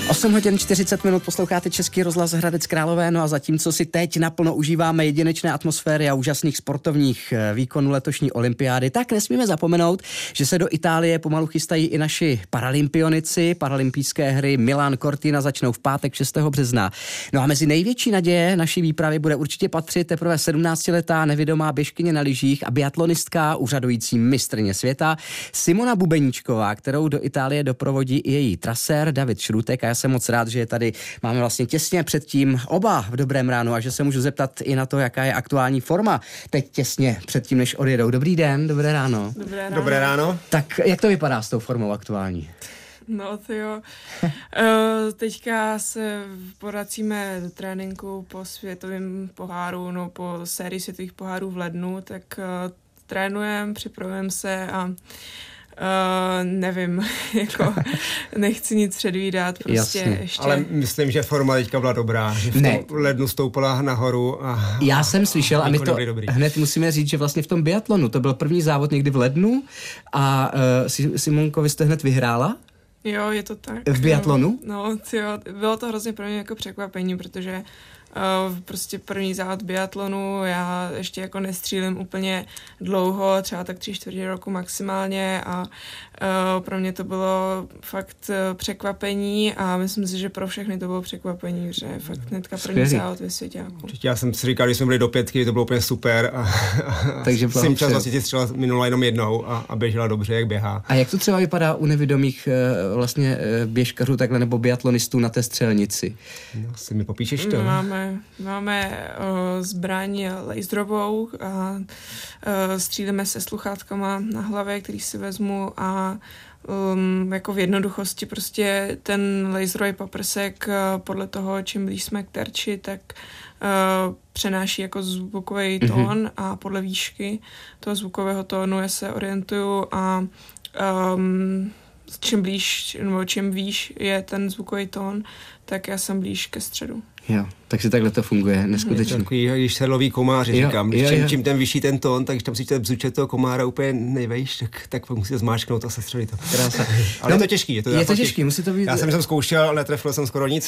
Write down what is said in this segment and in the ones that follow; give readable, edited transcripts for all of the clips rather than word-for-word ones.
8 hodin 40 minut posloucháte Český rozhlas Hradec Králové, no a zatímco si teď naplno užíváme jedinečné atmosféry a úžasných sportovních výkonů letošní olympiády, tak nesmíme zapomenout, že se do Itálie pomalu chystají i naši paralympionici. Paralympijské hry Milan Cortina začnou v pátek 6. března. No a mezi největší naděje naší výpravy bude určitě patřit teprve 17letá nevidomá běžkyně na lyžích a biatlonistka, úřadující mistryně světa Simona Bubeníčková, kterou do Itálie doprovodí i její trasér David Šrůtek. A já jsem moc rád, že je tady máme vlastně těsně předtím oba v dobrém ránu a že se můžu zeptat i na to, jaká je aktuální forma teď těsně předtím, než odjedou. Dobrý den, dobré ráno. Dobré ráno. Tak jak to vypadá s tou formou aktuální? No to jo. Teďka se poracíme do tréninku po světovém poháru, no po sérii světových pohárů v lednu, tak trénujeme, připravujeme se a nevím, jako nechci nic předvídat, prostě jasně. ještě. Ale myslím, že forma teďka byla dobrá, že v tom lednu stoupala nahoru. Já jsem slyšel a my to hned musíme říct, že vlastně v tom biatlonu, to byl první závod někdy v lednu a Simonko, vy jste hned vyhrála? Jo, je to tak. V biatlonu? No, jo, bylo to hrozně pro mě jako překvapení, protože prostě první závod biatlonu, já ještě jako nestřílím úplně dlouho, třeba tak 3/4 roku maximálně a pro mě to bylo fakt překvapení a myslím si, že pro všechny to bylo překvapení, že fakt hnedka první závod ve svěťáku. Určitě, já jsem si říkal, když jsme byli do 5, to bylo úplně super a takže jsem čas vlastně střela minula jenom jednou a běžela dobře, jak běhá. A jak to třeba vypadá u nevidomých vlastně běžkařů takhle nebo biatlonistů na té střelnici? No, si mi popíšeš to? Máme zbraň laserovou a střílíme se sluchátkama na hlavě, který si vezmu a jako v jednoduchosti prostě ten laserový paprsek podle toho, čím blíž jsme k terči, tak přenáší jako zvukový tón a podle výšky toho zvukového tónu já se orientuju a čím výš je ten zvukový tón, tak já jsem blíž ke středu. Jo, takže takhle to funguje, neskutečně. Takový, když se loví komáři, říkám. Čím ten vyšší ten tón, tak když tam si bzuče toho komára úplně nejvejš, tak musíte zmáčknout a sestřelit to. Krása. Ale je to těžký. Je to těžký, musí to být. Já jsem zkoušel, netrefil jsem skoro nic.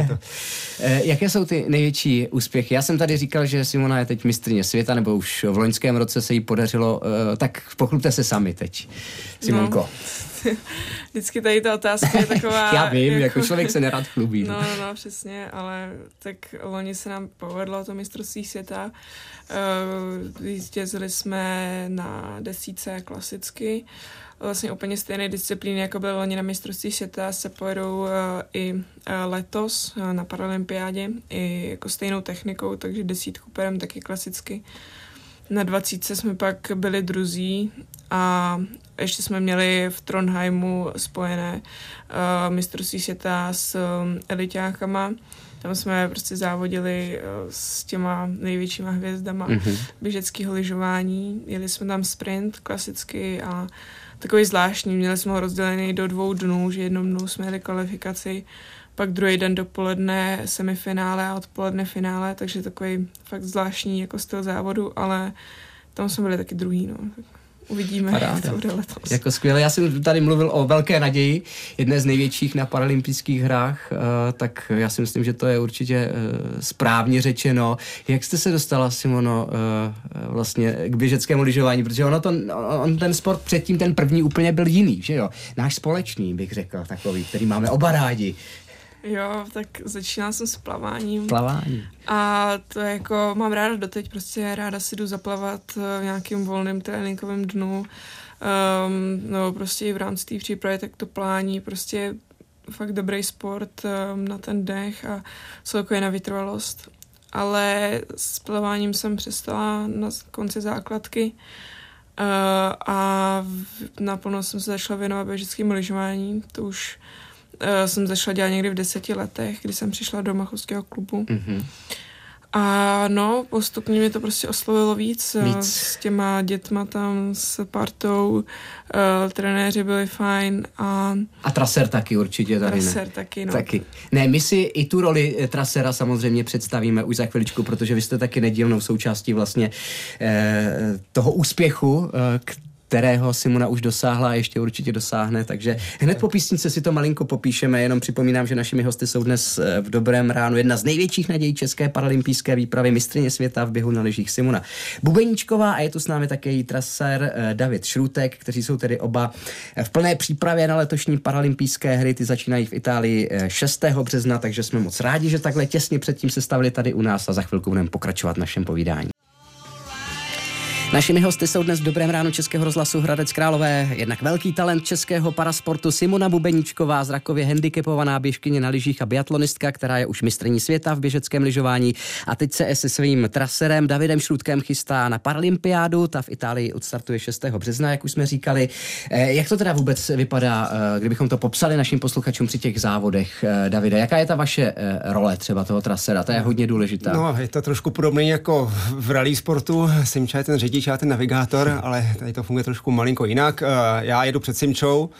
Jaké jsou ty největší úspěchy? Já jsem tady říkal, že Simona je teď mistryně světa, nebo už v loňském roce se jí podařilo, tak pochlubte se sami teď, Simonko. No. Vždycky tady ta otázka je taková... Já vím, jako člověk se nerad chlubí. No, přesně, ale tak loni se nám povedlo to mistrovství světa. Jezdili jsme na 10 klasicky. Vlastně úplně stejné disciplíny, jako byly loni na mistrovství světa, se pojedou i letos na paralympiádě, i jako stejnou technikou, takže 10 perem taky klasicky. Na 20 jsme pak byli druzí a ještě jsme měli v Trondheimu spojené mistrovství světa s eliťákama. Tam jsme prostě závodili s těma největšíma hvězdama běžeckého lyžování. Jeli jsme tam sprint klasicky a takový zvláštní. Měli jsme ho rozdělený do 2 dnů, že jednou dnou jsme jeli kvalifikaci, pak druhý den dopoledne semifinále a odpoledne finále, takže takový fakt zvláštní jako styl závodu, ale tam jsme byli taky druhý, no. Uvidíme, jak to bude letos. Jako skvěle. Já jsem tady mluvil o velké naději, jedné z největších na paralympijských hrách, tak já si myslím, že to je určitě správně řečeno. Jak jste se dostala, Simono, vlastně k běžeckému lyžování? Protože on ten sport předtím, ten první úplně byl jiný, že jo? Náš společný, bych řekl, takový, který máme oba rádi. Jo, tak začínala jsem s plaváním. Plavání. A to jako mám ráda doteď, prostě ráda si jdu zaplavat v nějakým volným tréninkovém dnu, nebo prostě i v rámci té přípravy, tak to plání, prostě fakt dobrý sport na ten dech a celkově na vytrvalost. Ale s plaváním jsem přestala na konci základky a naplno jsem se začala věnovat běžeckému lyžování, to už jsem začala dělat někdy v 10 letech, kdy jsem přišla do Machovského klubu. A no, postupně mě to prostě oslovilo víc. S těma dětma tam, s partou, trenéři byli fajn. A trasér taky určitě tady, trasér taky, no. Taky. Ne, my si i tu roli traséra samozřejmě představíme už za chviličku, protože vy jste taky nedílnou součástí vlastně toho úspěchu, kterého Simona už dosáhla a ještě určitě dosáhne, takže hned po písničce si to malinko popíšeme, jenom připomínám, že našimi hosty jsou dnes v Dobrém ránu jedna z největších nadějí české paralympijské výpravy, mistryně světa v běhu na lyžích Simona Bubeníčková a je tu s námi také její trasér David Šrůtek, kteří jsou tedy oba v plné přípravě na letošní paralympijské hry, ty začínají v Itálii 6. března, takže jsme moc rádi, že takhle těsně předtím se stavili tady u nás a za chvilku budeme pokračovat v našem povídání. Našimi hosty jsou dnes v Dobrém ránu Českého rozhlasu Hradec Králové jednak velký talent českého parasportu Simona Bubeníčková, zrakově handicapovaná běžkyně na lyžích a biatlonistka, která je už mistryní světa v běžeckém lyžování a teď se se svým traserem Davidem Šrůtkem chystá na paralympiádu, ta v Itálii odstartuje 6. března, jak už jsme říkali. Jak to teda vůbec vypadá, kdybychom to popsali našim posluchačům při těch závodech, Davide? Jaká je ta vaše role třeba toho trasera? To je hodně důležitá. No, je to trošku podobné jako v rally sportu. Simča je ten řidič, já ten navigátor, ale tady to funguje trošku malinko jinak. Já jedu před Simčou,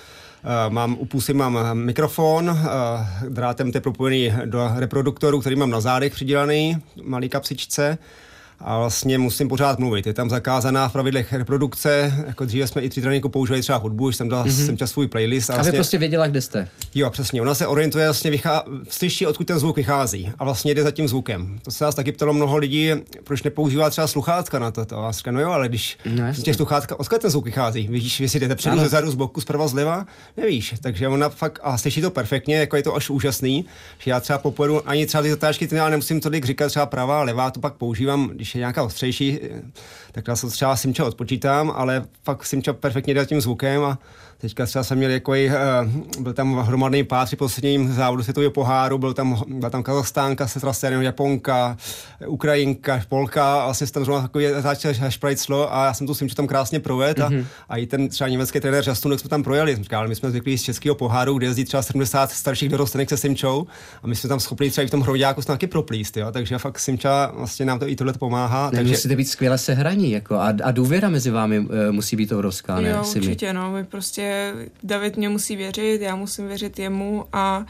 u pusy mám mikrofon, drátem je propojený do reproduktoru, který mám na zádech přidělaný, malý kapsičce. A vlastně musím pořád mluvit. Je tam zakázaná v pravidlech reprodukce, jako dříve jsme i při tréninku používali třeba hudbu, už jsem dal svůj playlist. A vlastně, prostě věděla, kde jste. Jo, přesně. Ona se orientuje, vlastně slyší, odkud ten zvuk vychází a vlastně jde za tím zvukem. To se nás taky ptalo mnoho lidí, proč nepoužívá třeba sluchátka na to. A říká, no jo, ale když z těch sluchátka, odkud ten zvuk vychází? Vidíš, jestli jdete předu, zezadu, z boku, zprava, zleva, nevíš. Takže ona fakt a slyší to perfektně, jako je to až úžasný, že já třeba popojedu ani třeba ty zatáčky, nemusím tolik říkat třeba pravá, levá, to pak používám, když je nějaká ostřejší, tak já se třeba Simča odpočítám, ale fakt Simča perfektně jde tím zvukem a teďka třeba jsem měl byl tam hromadný pád při posledním závodu světového poháru, byla tam Kazachstánka se trasérem, Japonka, Ukrajinka, Polka a vlastně tam zrovna takový šprajclo a já jsem tu Simču tam krásně provedl a i ten třeba německý trenér Žastunek jsme tam projeli. Jsem říkal, ale my jsme zvyklí z českého poháru, kde jezdí třeba 70 starších dorostenek se Simčou a my jsme tam schopni třeba i v tom hroďáku taky proplíst, jo? Takže fakt Simča vlastně nám to i tohle pomáhá. Takže musíte být skvěle sehraní jako a důvěra mezi vámi musí být obrovská, ne? Jo, určitě, no, my prostě David mě musí věřit, já musím věřit jemu a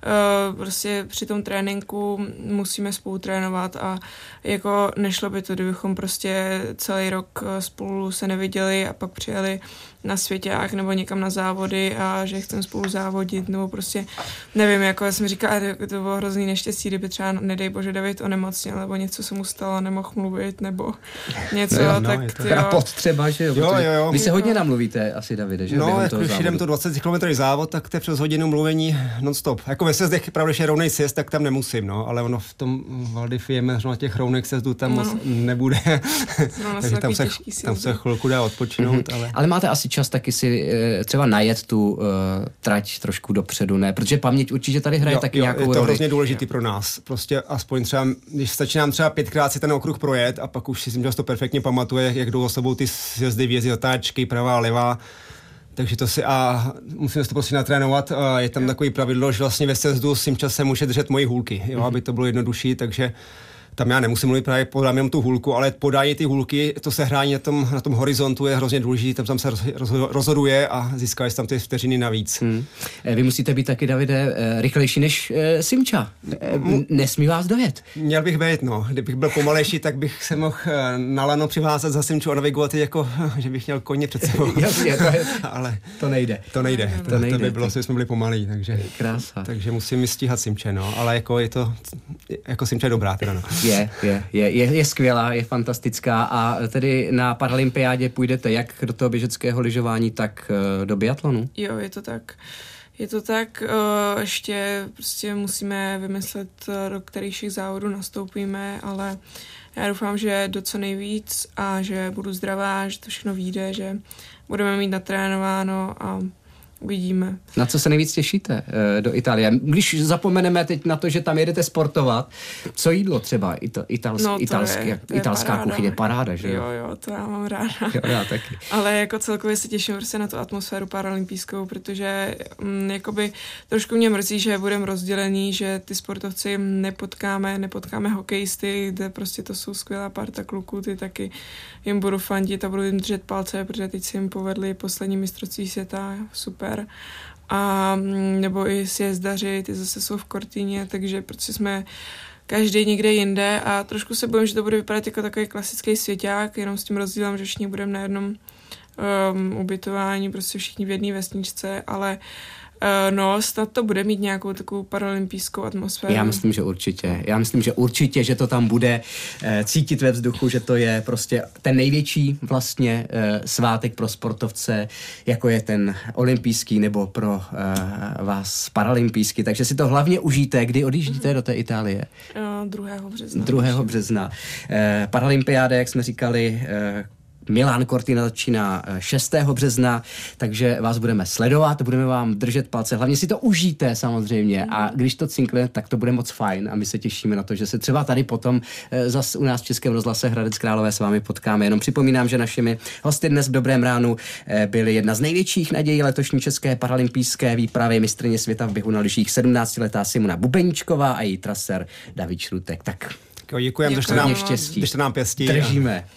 prostě při tom tréninku musíme spolu trénovat a jako nešlo by to, kdybychom prostě celý rok spolu se neviděli a pak přijeli na svěťák nebo někam na závody a že chceme spolu závodit, nebo prostě nevím, jako já jsem říkala, to bylo hrozný neštěstí, kdyby třeba, nedej bože, David onemocněl, nebo něco se mu stalo, nemohl mluvit, nebo něco, tak potřeba, že jo? Jo. Vy se hodně namluvíte asi, Davide, že? No, jako když jdem to 20 km závod, tak to je přes hodinu mluvení non-stop. Jako ve sjezdech, pravda, že je rovnej sjezd, tak tam nemusím, no, ale ono v tom Valdifie na těch rovných sjezdů tam moc nebude. Takže tam se chvilku dá odpočinout, ale máte asi čas taky si třeba najet tu trať trošku dopředu, ne? Protože paměť určitě tady hraje taky nějakou roli. Je to hrozně důležitý pro nás. Prostě aspoň třeba, když stačí nám třeba 5krát si ten okruh projet a pak už si myslím, že to perfektně pamatuje, jak jdou sebou ty sjezdy, vězy, zatáčky, pravá a levá. Takže to si musíme to prostě natrénovat. Je tam takový pravidlo, že vlastně ve sjezdu Simča se může držet mojí hůlky, jo, aby to bylo jednodušší, takže tam já nemusím mluvit, právě podám jenom tu hůlku, ale podají ty hůlky, to sehrání na tom horizontu je hrozně důležitý, tam se rozhoduje a získáš tam ty vteřiny navíc. Vy musíte být taky, Davide, rychlejší než Simča. Nesmí vás dojet. Měl bych být, no. Kdybych byl pomalejší, tak bych se mohl na lano přivázat za Simču a navigovat jako, že bych měl koně před sebou. Jasně, ale to nejde. To by bylo, že jsme byli pomalí, takže. Krása. Takže musím stíhat Simče, no, ale jako je to, jako Simča je dobrá teda, no. Je skvělá, je fantastická a tedy na paralympiádě půjdete jak do toho běžeckého lyžování, tak do biatlonu? Jo, je to tak. Ještě prostě musíme vymyslet, do kterých všech závodů nastoupíme, ale já doufám, že do co nejvíc a že budu zdravá, že to všechno vyjde, že budeme mít natrénováno a uvidíme. Na co se nejvíc těšíte do Itálie? Když zapomeneme teď na to, že tam jedete sportovat, co jídlo třeba? Italská kuchyně je paráda, že jo? Jo, to já mám ráda. Jo, já taky. Ale jako celkově se těším prostě na tu atmosféru paralympijskou, protože jakoby trošku mě mrzí, že budeme rozdělení, že ty sportovci nepotkáme hokejisty, kde prostě to jsou skvělá parta kluků, ty taky jim budu fandit a budu jim držet palce, protože teď si jim povedli poslední mistrovství světa, super. A nebo i sjezdaři, ty zase jsou v Cortině, takže protože jsme každý někde jinde a trošku se bojím, že to bude vypadat jako takový klasický svěťák, jenom s tím rozdílem, že všichni budeme na jednom ubytování, prostě všichni v jedné vesničce, ale no, snad to bude mít nějakou takovou paralympijskou atmosféru. Já myslím, že určitě, že to tam bude cítit ve vzduchu, že to je prostě ten největší vlastně svátek pro sportovce, jako je ten olympijský nebo pro vás paralympijský, takže si to hlavně užijte. Kdy odjíždíte do té Itálie? 2. března. 2. března. Paralympiáda, jak jsme říkali, Milán Cortina začíná 6. března, takže vás budeme sledovat, budeme vám držet palce, hlavně si to užijte samozřejmě a když to cinkne, tak to bude moc fajn a my se těšíme na to, že se třeba tady potom zase u nás v Českém rozhlase Hradec Králové s vámi potkáme. Jenom připomínám, že našimi hosty dnes v Dobrém ránu byly jedna z největších nadějí letošní české paralympijské výpravy, mistryně světa v běhu na lyžích 17letá Simona Bubeníčková a její trasér David Šrutek. Tak děkujeme, držte nám pěstí. Držíme.